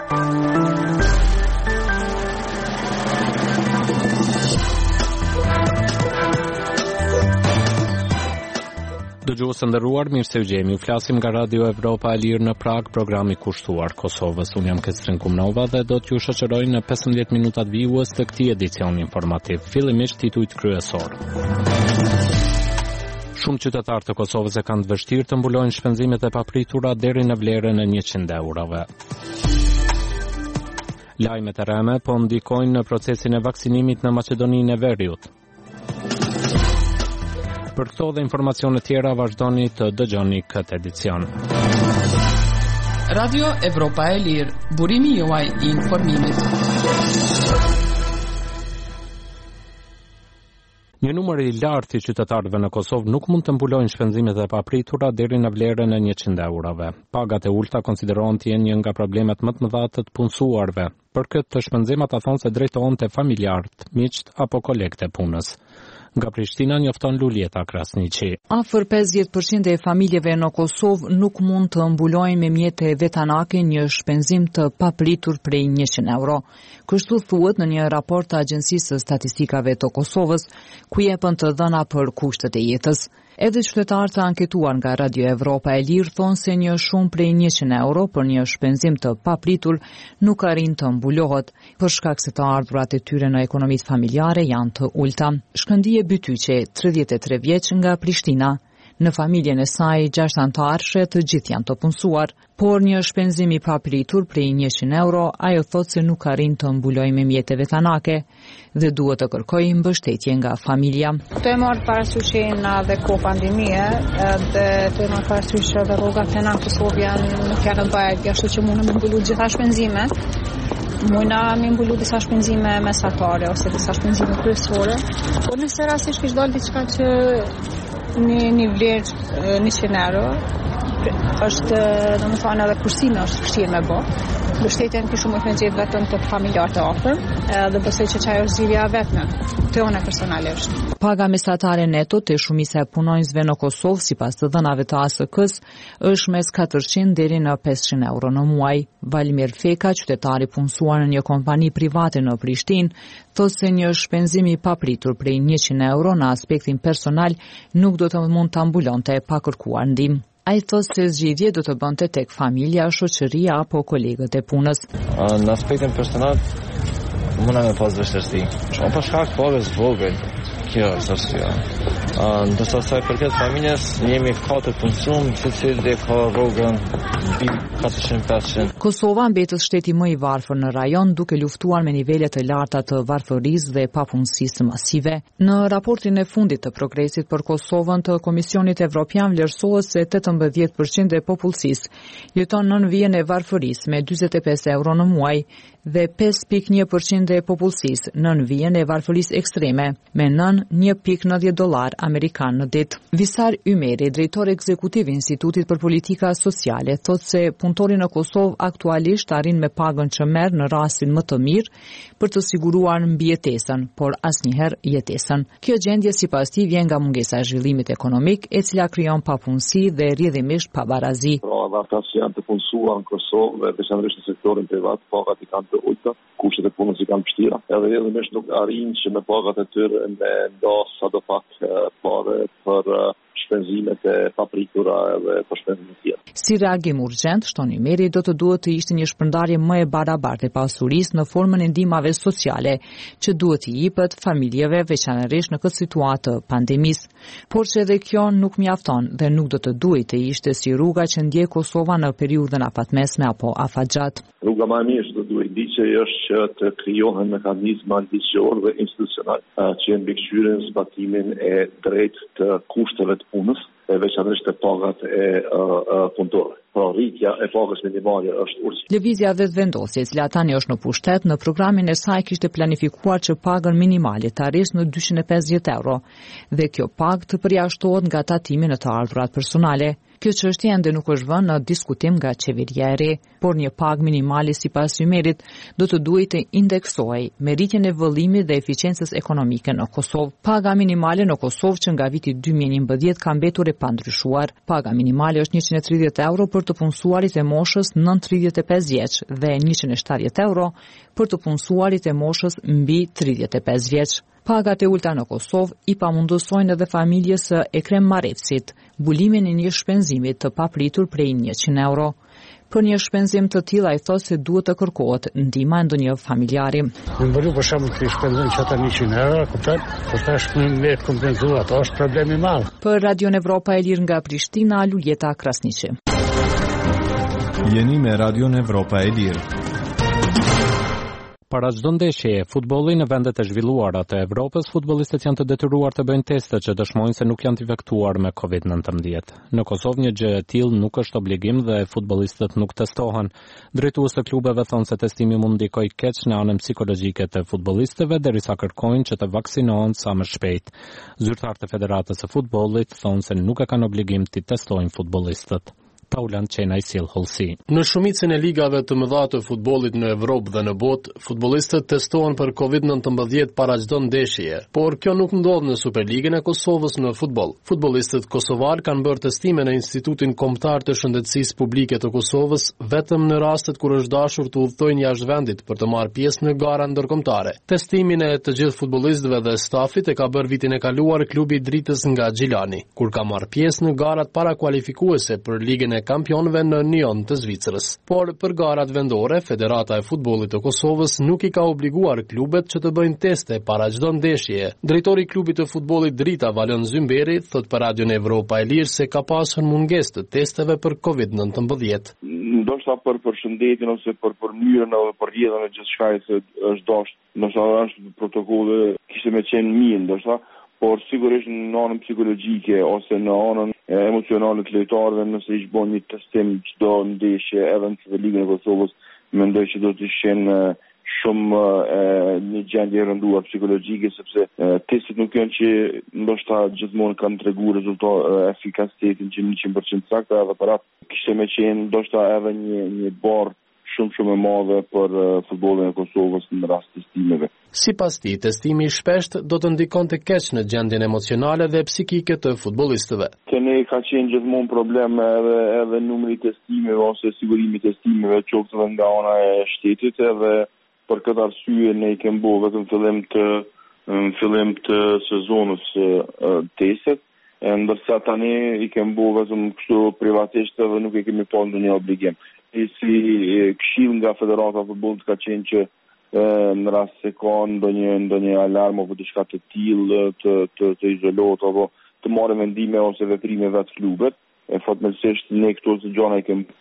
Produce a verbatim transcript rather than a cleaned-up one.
Dëgjues të nderuar, mirë se u gjemi. U flasim nga Radio Evropa e Lirë në Prag, programi kushtuar Kosovës. Unë jam Kestrin Kumnova dhe do t'ju shoqëroj në pesëmbëdhjetë minutat vijues të këtij edicioni informativ. Fillimisht titujt kryesor. Shumë qytetarë të Kosovës e kanë të vështirë të mbulojnë shpenzimet e papritura deri në vlerën e njëqind eurove. Lajmet e rreme po ndikojnë në procesin e vaksinimit në Maqedoninë e Veriut. Për këto dhe informacione tjera vazhdoni të dëgjoni këtë edicion. Radio Evropa e Lirë, burimi juaj i informimit. Një numër i lartë i qytetarëve në Kosovë nuk mund të mbulojnë shpenzimet e papritura deri në vlerën e njëqind eurove. Pagat e ulta konsiderohen të jenë një nga problemet më të mëdha të punësuarve. Për këtë shpenzimet a thonë se drejtohen te familjarët, miqt apo kolegët e punës. Nga Prishtina njofton Lulieta Krasniqi. Afër pesëdhjetë përqind e familjeve në Kosovë nuk mund të mbulojnë me mjete vetanake një shpenzim të papritur prej njëqind euro. Kështu thuhet në një raport të Agjencisë së Statistikave të Kosovës, ku jepen të dhëna për kushtet e jetës. Edhe qytetarët të anketuar nga Radio Evropa e Lirë thonë se një shumë prej njëqind euro për një shpenzim të papritur nuk arrin të mbulohet, për shkak se të ardhurat e tyre në ekonomitë familjare janë të ulta. Shkëndije Bytyqe, tridhjetë e tre vjeç nga Prishtina. Në familjen e saj, gjashtë anëtarëshe të gjithë janë të punësuar, por një shpenzim i papritur prej njëqind euro, ajo thotë se nuk arrin të mbulojë me mjete vetanake dhe duhet të kërkojë mbështetje nga familja. Të e marrë parasysh në dhe ko pandemie, dhe të e marrë parasysh edhe rrogat e na në Kosovë janë nuk janë bajt, ashtu që mundë me mbulu gjitha shpenzimet. Mujna me mbulu disa shpenzime mesatare ose disa shpenzime kryesore, por nëse rastisht kish dalë diçka që një, një vlerë njëqind euro, është domethënë edhe kursimi është vështirë me bë. Mbështetjen kishu më të gjetë vetëm të familjarët e afër, dhe besoj që çajo është zgjidhja vetme, tonë personalisht. Paga mesatare neto të shumica e punonjësve në Kosovë, sipas të dhënave të A S K-s, është mes katërqind deri në pesëqind euro në muaj. Valmir Feka, qytetari punësuar në një kompani private në Prishtinë, thotë se një shpenzim i papritur prej njëqind euro në aspektin personal nuk do të mund ta mbulonte pa kërkuar ndihmë. Ai thotë se zgjidhje do të bënte tek familja, shoqëria apo kolegët e punës. Në aspektin personal, mund me pas vështirësi. Shumë për shkak të pagës vogël, kjo është arsyeja. Ndërsa sa i përket familjes, jemi katër punësuar, secili ka rrogën mbi katërqind pesëqind. Kosova mbetet shteti më i varfër në rajon, duke luftuar me nivele të larta të varfërisë dhe papunësisë masive. Në raportin e fundit të progresit për Kosovën të Komisionit Evropian vlerësohet se tetëmbëdhjetë përqind e popullsisë jeton nën vijen e varfërisë me dyzet e pesë euro në muaj dhe pesë pikë një përqind e popullsisë nën vijen e varfërisë ekstreme me nën një pikë nëntëdhjetë dollar amerikan në ditë. Visar Ymeri, drejtor ekzekutiv i Institutit për Politika Sociale, thotë se punëtori në Kosovë aktualisht arrin me pagën që merr në rastin më të mirë për të siguruar mbijetesën, por asnjëherë jetesën. Kjo gjendje sipas tij vjen nga mungesa e zhvillimit ekonomik, e cila krijon papunësi dhe rrjedhimisht pabarazi. Pra, ata që janë të punësuar në Kosovë, veçanërisht në sektorin privat, pagat i kanë të ulta, kushtet e punës i kanë vështira. Edhe rrjedhimisht nuk arrin që me pagat e tyre me ndas sadopak parë për shpenzimet e papritura edhe për shpenzimet tjera. Si reagim urgjent, shton Ymeri, do të duhet të ishte një shpërndarje më e barabartë e pasurisë në formën e ndihmave sociale që duhet i jepet familjeve veçanërisht në këtë situatë të pandemisë. Por që edhe kjo nuk mjafton dhe nuk do të duhet të ishte si rruga që ndjek Kosova në periudhën afatmesme apo afatgjat. Rruga më e mirë do duhet diçë është që të krijohen mekanizma ligjor dhe institucional që mbikëqyren zbatimin e drejtë të kushteve të punës, e veçanërisht të pagat e punëtorëve. Pra rritja e pagës minimale është urgjente. Lëvizja vetëvendosje, e cila tani është në pushtet, në programin e saj kishte planifikuar që pagën minimale të arrisë në dyqind e pesëdhjetë euro dhe kjo pagë të përjashtohet nga tatimi në të ardhurat personale. Kjo çështje ende nuk është vënë në diskutim nga qeveria e re, por një pagë minimale sipas Ymerit do të duhet të indeksohej me rritjen e vëllimit dhe eficiencës ekonomike në Kosovë. Paga minimale në Kosovë që nga viti dy mijë e njëmbëdhjetë ka mbetur e pandryshuar. Paga minimale është njëqind e tridhjetë euro për të punësuarit e moshës nën tridhjetë e pesë vjeç dhe njëqind e shtatëdhjetë euro për të punësuarit e moshës mbi tridhjetë e pesë vjeç. Pagat e ulta në Kosovë i pamundësojnë edhe familjes së Ekrem Marevcit bulimin e një shpenzimi të papritur prej njëqind euro. Për një shpenzim të tillë ai thotë se duhet të kërkohet ndihma e ndonjë familjari. Në bëru për shembull të shpenzojnë çata njëqind euro, kupton? Po tash me kompenzuar, ato është problem i madh. Për Radio Evropa e Lirë nga Prishtina, Luljeta Krasniqi. Jeni me Radio Evropa e Lirë. Para çdo ndeshjeje futbolli në vendet e zhvilluara të Evropës, futbollistët janë të detyruar të bëjnë teste që dëshmojnë se nuk janë të infektuar me kovid nëntëmbëdhjetë. Në Kosovë një gjë e tillë nuk është obligim dhe futbollistët nuk testohen. Drejtues të klubeve thonë se testimi mund ndikojë keq në anën psikologjike të futbollistëve derisa kërkojnë që të vaksinohen sa më shpejt. Zyrtarët e Federatës së Futbollit thonë se nuk e kanë obligim të testojnë futbollistët. Paulan Qenaj Sil Holsi. Në shumicën e ligave të mëdha të futbollit në Evropë dhe në botë, futbollistët testohen për kovid nëntëmbëdhjetë para çdo ndeshjeje, por kjo nuk ndodh në Superligën e Kosovës në futboll. Futbollistët kosovar kanë bërë testime në Institutin Kombëtar të Shëndetësisë Publike të Kosovës vetëm në rastet kur është dashur të udhtojnë jashtë vendit për të marrë pjesë në gara ndërkombëtare. Testimin e të gjithë futbollistëve dhe stafit e ka bërë vitin e kaluar klubi i Dritës nga Xhilani, kur ka marrë pjesë në garat parakualifikuese për Ligën e Kampionëve në Nyon të Zvicrës. Por për garat vendore, Federata e Futbollit të Kosovës nuk i ka obliguar klubet që të bëjnë teste para çdo ndeshjeje. Drejtori i klubit të futbollit Drita, Valon Zymberi, thot për Radion Evropa e Lirë se ka pasur mungesë të testeve për kovid nëntëmbëdhjetë. Ndoshta për përshëndetjen ose për përmyrën ose për rrjedhën e gjithçka që është dashur, ndoshta është protokolle kishte më qenë mirë, ndoshta, por sigurisht në anën psikologjike ose në anën emocionale të lojtarëve, nëse i bën një testim çdo ndeshje edhe në Ligën e Kosovës, mendoj që do të shenë shumë e, një gjendje e rënduar psikologjike, sepse e, testet nuk janë që ndoshta gjithmonë kanë treguar rezultat efikasitetin që njëqind përqind saktë, edhe për atë kishte më qenë ndoshta edhe një një barë shumë shumë e madhe për uh, futbollin e Kosovës në rast të testimeve. Sipas tij, testimi i shpeshtë do të ndikonte keq në gjendjen emocionale dhe psikike të futbollistëve. Që ne ka qenë gjithmonë problem edhe edhe numri i testimeve ose sigurimi i testimeve qoftë edhe nga ana e shtetit, edhe për këtë arsye ne i kemi bërë vetëm fillim të në fillim të sezonit uh, testet, e ndërsa tani i kemi bërë vetëm kështu privatisht edhe nuk i kemi pasur ndonjë obligim. E si këshill nga Federata e Futbollit ka qenë që e, në rast se ka ndonjë ndonjë alarm apo diçka të tillë të të, të izolohet apo të marrë vendime ose veprime vetë klubet, e fatmirësisht ne këto të gjëra i kemi